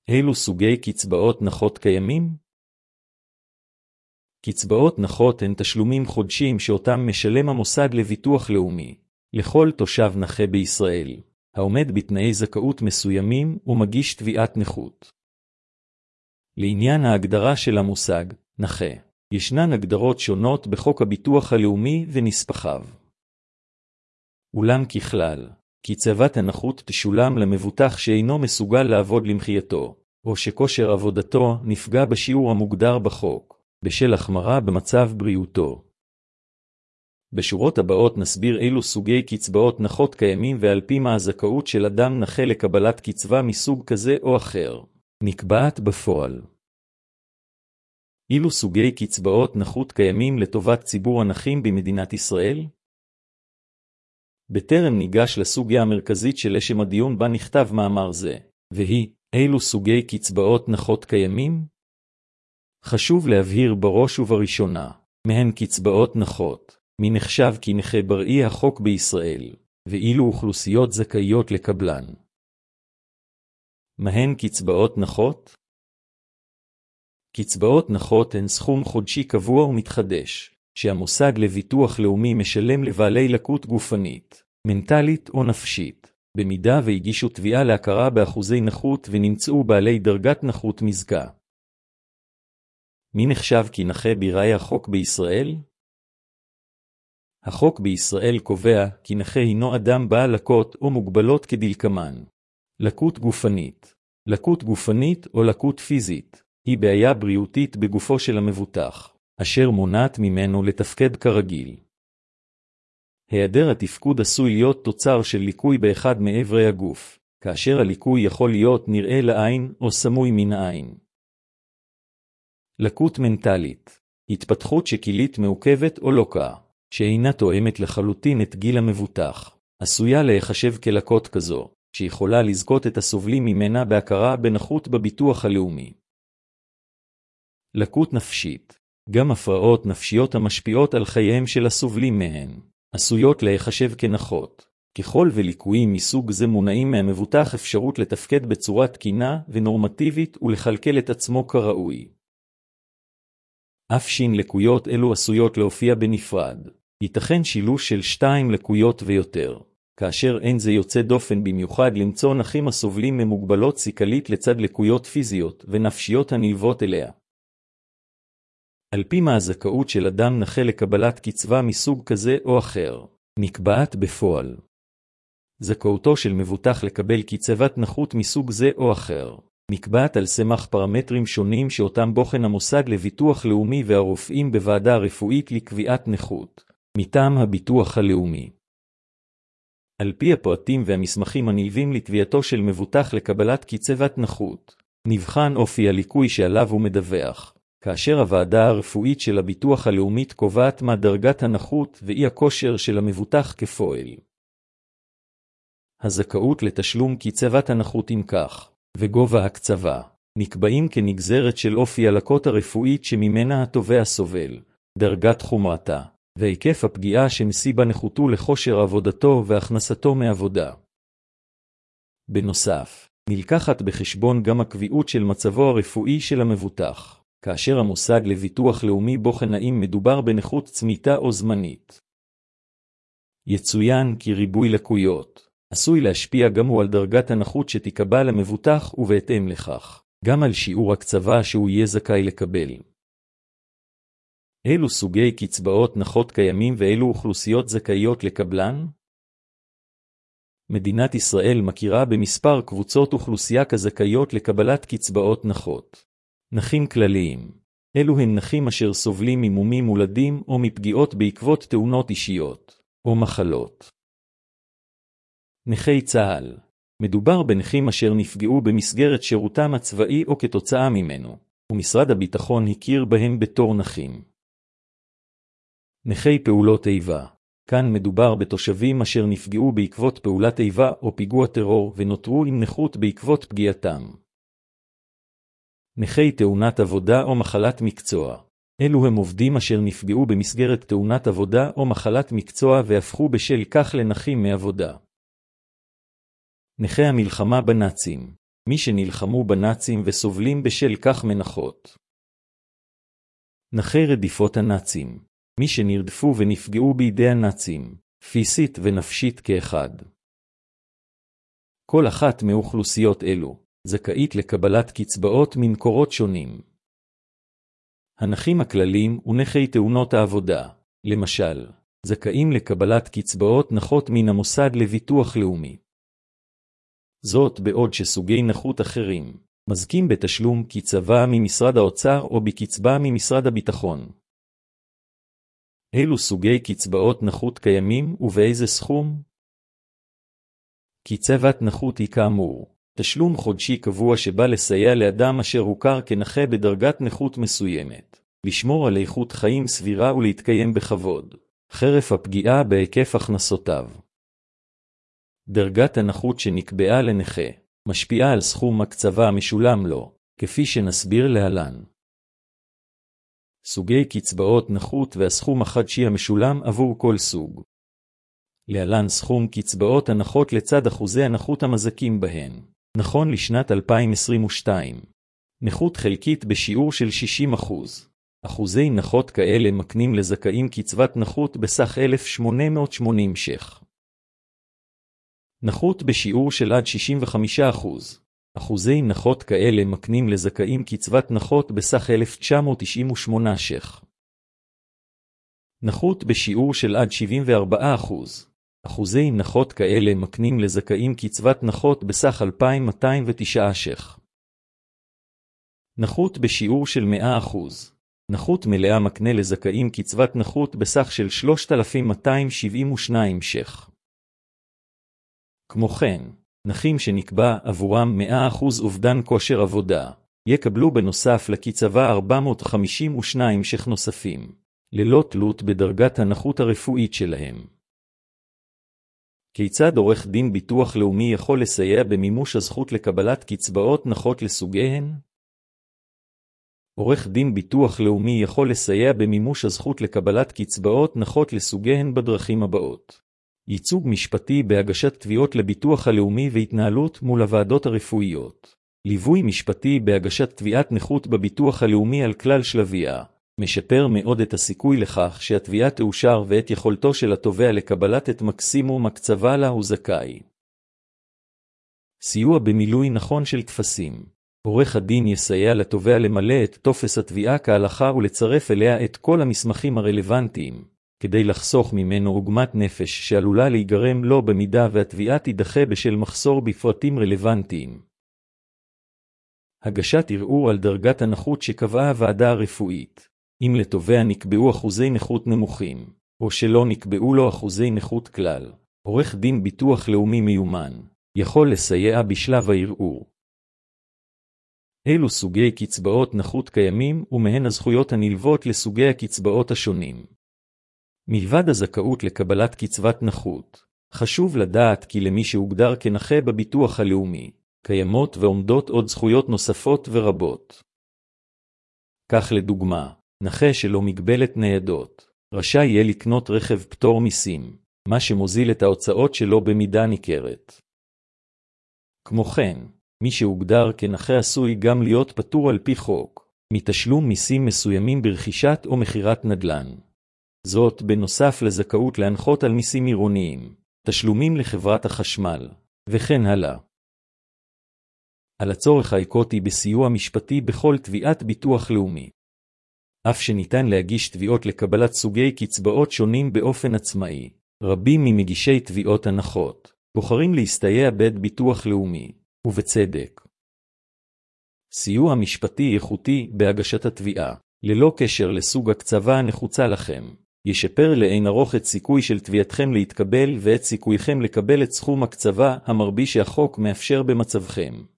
אילו סוגי קצבאות נחות קיימים? קצבאות נחות הן תשלומים חודשיים שאותם משלם המוסד לביטוח לאומי לכל תושב נכה בישראל, העומד בתנאי זכאות מסוימים ומגיש תביעת נכות. לעניין ההגדרה של המושג נכה, ישנן הגדרות שונות בחוק הביטוח הלאומי ונספחיו. אולם ככלל, קצבת הנכות תשולם למבוטח שאינו מסוגל לעבוד למחייתו, או שכושר עבודתו נפגע בשיעור המוגדר בחוק, בשל החמרה במצב בריאותו. בשורות הבאות נסביר אילו סוגי קצבאות נחות קיימים ועל פי מה הזכאות של אדם נכה לקבלת קצבה מסוג כזה או אחר, נקבעת בפועל. אילו סוגי קצבאות נכות קיימים לטובת ציבור הנכים במדינת ישראל? בטרם ניגש לסוגיה המרכזית של לשם הדיון בה נכתב מאמר זה, והיא, אילו סוגי קצבאות נחות קיימים? חשוב להבהיר בראש ובראשונה, מהן קצבאות נחות, מי נחשב כנכה בראי החוק בישראל, ואילו אוכלוסיות זכאיות לקבלן. מהן קצבאות נחות? קצבאות נחות הן סכום חודשי קבוע ומתחדש, שהמוסד לביטוח לאומי משלם לבעלי לקות גופנית, מנטלית או נפשית, במידה והגישו תביעה להכרה באחוזי נכות ונמצאו בעלי דרגת נכות מזכה. מי נחשב כנכה בראי החוק בישראל? החוק בישראל קובע כי נכה הינו אדם בעל לקות או מוגבלות כדלקמן. לקות גופנית. לקות גופנית או לקות פיזית היא בעיה בריאותית בגופו של המבוטח, אשר מונעת ממנו לתפקד כרגיל. היעדר התפקוד עשוי להיות תוצר של ליקוי באחד מאיברי הגוף, כאשר הליקוי יכול להיות נראה לעין או סמוי מן העין. לקות מנטלית, התפתחות שקילית מעוכבת או לוקה, שאינה תואמת לחלוטין את גיל המבוטח, עשויה להיחשב כלקות כזו, שיכולה לזכות את הסובלים ממנה בהכרה בנכות בביטוח הלאומי. לקות נפשית, גם הפרעות נפשיות המשפיעות על חייהם של הסובלים מהן, עשויות להיחשב כנכות, ככל וליקויים מסוג זה מונעים מהמבוטח אפשרות לתפקד בצורה תקינה ונורמטיבית ולכלכל את עצמו כראוי. אף שין לקויות אלו עשויות להופיע בנפרד, ייתכן שילוש של 2 לקויות ויותר, כאשר אין זה יוצא דופן במיוחד למצוא נכים הסובלים ממוגבלות שכלית לצד לקויות פיזיות ונפשיות הנלוות אליה. על פי מה הזכאות של אדם נכה לקבלת קצבה מסוג כזה או אחר, נקבעת בפועל. זכאותו של מבוטח לקבל קצבת נכות מסוג זה או אחר, נקבעת על סמך פרמטרים שונים שאותם בוחן המוסד לביטוח לאומי והרופאים בוועדה רפואית לקביעת נכות, מטעם הביטוח הלאומי. על פי הפרטים והמסמכים הנלווים לתביעתו של מבוטח לקבלת קצבת נכות, נבחן אופי הליקוי שעליו הוא מדווח, כאשר הוועדה הרפואית של הביטוח הלאומי קובעת מה דרגת הנכות ואי הכושר של המבוטח כפועל. הזכאות לתשלום קצבת הנכות אם כך, וגובה הקצבה, נקבעים כנגזרת של אופי הלקות הרפואית שממנה התובע סובל, דרגת חומרתה, והיקף הפגיעה שמסיבה נכותו לכושר עבודתו והכנסתו מעבודה. בנוסף, נלקחת בחשבון גם הקביעות של מצבו הרפואי של המבוטח, כאשר המוסד לביטוח לאומי בוחן האם מדובר בנכות צמיתה או זמנית. יצוין כי ריבוי לקויות עשוי להשפיע גם הוא על דרגת הנכות שתקבל למבוטח ובהתאם לכך, גם על שיעור הקצבה שהוא יהיה זכאי לקבל. אילו סוגי קצבאות נחות קיימים ואילו אוכלוסיות זכאיות לקבלן? מדינת ישראל מכירה במספר קבוצות אוכלוסייה כזכאיות לקבלת קצבאות נחות. נכים כלליים. אלו הן נכים אשר סובלים ממומים מולדים או מפגיעות בעקבות תאונות אישיות או מחלות. נכי צה"ל. מדובר בנכים אשר נפגעו במסגרת שירותם הצבאי או כתוצאה ממנו, ומשרד הביטחון הכיר בהם בתור נכים. נכי פעולות איבה. כאן מדובר בתושבים אשר נפגעו בעקבות פעולת איבה או פיגוע טרור ונותרו עם נכות בעקבות פגיעתם. נכי תאונת עבודה או מחלת מקצוע. אלו הם עובדים אשר נפגעו במסגרת תאונת עבודה או מחלת מקצוע והפכו בשל כך לנכים מעבודה. נכי המלחמה בנאצים. מי שנלחמו בנאצים וסובלים בשל כך מנחות. נכי רדיפות הנאצים, מי שנרדפו ונפגעו בידי הנאצים, פיזית ונפשית כאחד. כל אחת מאוכלוסיות אלו זכאית לקבלת קצבאות ממקורות שונים. הנכים הכלליים ונכי תאונות העבודה, למשל, זכאים לקבלת קצבאות נכות מן המוסד לביטוח לאומי. זאת בעוד שסוגי נכות אחרים מזכים בתשלום קצבה ממשרד האוצר או בקצבה ממשרד הביטחון. אילו סוגי קצבאות נכות קיימים ובאיזה סכום? קצבת נכות היא כאמור תשלום חודשי קבוע שבא לסייע לאדם אשר הוכר כנכה בדרגת נכות מסוימת, לשמור על איכות חיים סבירה ולהתקיים בכבוד, חרף הפגיעה בהיקף הכנסותיו. דרגת הנכות שנקבעה לנכה משפיעה על סכום הקצבה המשולם לו, כפי שנסביר להלן. סוגי קצבאות נכות והסכום החודשי המשולם עבור כל סוג. להלן סכום קצבאות הנחות לצד אחוזי הנכות המזכים בהן. נכון לשנת 2022. נכות חלקית בשיעור של 60%. אחוזי נכות כאלה מקנים לזכאים קצבת נכות בסך 1,880 ש"ח. נכות בשיעור של עד 65%. אחוזי נכות כאלה מקנים לזכאים קצבת נכות בסך 1,998 ש"ח. נכות בשיעור של עד 74%. אחוזי נכות כאלה מקנים לזכאים קצבת נכות בסך 2,209 ש"ח. נכות בשיעור של 100%. נכות מלאה מקנה לזכאים קצבת נכות בסך של 3,272 ש"ח. כמו כן, נכים שנקבע עבורם 100% אובדן כושר עבודה, יקבלו בנוסף לקצבה 452 ש"ח נוספים, ללא תלות בדרגת הנכות הרפואית שלהם. כיצד עורך דין ביטוח לאומי יכול לסייע במימוש הזכות לקבלת קצבאות נכות לסוגיהן? עורך דין ביטוח לאומי יכול לסייע במימוש הזכות לקבלת קצבאות נכות לסוגיהן בדרכים הבאות. ייצוג משפטי בהגשת תביעות לביטוח הלאומי והתנהלות מול הוועדות הרפואיות. ליווי משפטי בהגשת תביעת נכות בביטוח הלאומי על כלל שלביה. משפר מאוד את הסיכוי לכך שהתביעה תאושר ואת יכולתו של התובע לקבלת את מקסימום הקצבה לה הוא זכאי. סיוע במילוי נכון של טפסים. עורך הדין יסייע לתובע למלא את טופס התביעה כהלכה ולצרף אליה את כל המסמכים הרלוונטיים, כדי לחסוך ממנו עוגמת נפש שעלולה להיגרם לו במידה והתביעה תידחה בשל מחסור בפרטים רלוונטיים. הגשת ערעור על דרגת הנכות שקבעה הוועדה הרפואית. אם לתובע נקבעו אחוזי נכות נמוכים, או שלא נקבעו לו אחוזי נכות כלל, עורך דין ביטוח לאומי מיומן יכול לסייע בשלב הערעור. אילו סוגי קצבאות נכות קיימים ומהן הזכויות הנלוות לסוגי הקצבאות השונים. מלבד הזכאות לקבלת קצבת נכות, חשוב לדעת כי למי שהוגדר כנכה בביטוח הלאומי, קיימות ועומדות עוד זכויות נוספות ורבות. כך לדוגמה, נכה שלא מגבלת ניידות, רשאי יהיה לקנות רכב פטור מיסים, מה שמוזיל את ההוצאות שלו במידה ניכרת. כמו כן, מי שהוגדר כנכה עשוי גם להיות פטור על פי חוק, מתשלום מיסים מסוימים ברכישת או מחירת נדל"ן. זאת בנוסף לזכאות להנחות על מיסים עירוניים, תשלומים לחברת החשמל, וכן הלאה. על הצורך האקוטי בסיוע משפטי בכל תביעת ביטוח לאומי. אף שניתן להגיש תביעות לקבלת סוגי קצבאות שונים באופן עצמאי, רבים ממגישי תביעות הנחות בוחרים להסתייע בית ביטוח לאומי, ובצדק. סיוע משפטי איכותי בהגשת התביעה, ללא קשר לסוג הקצבה הנחוצה לכם, ישפר לאין ארוך את סיכוי של תביעתכם להתקבל ואת סיכוייכם לקבל את סכום הקצבה המרבי שהחוק מאפשר במצבכם.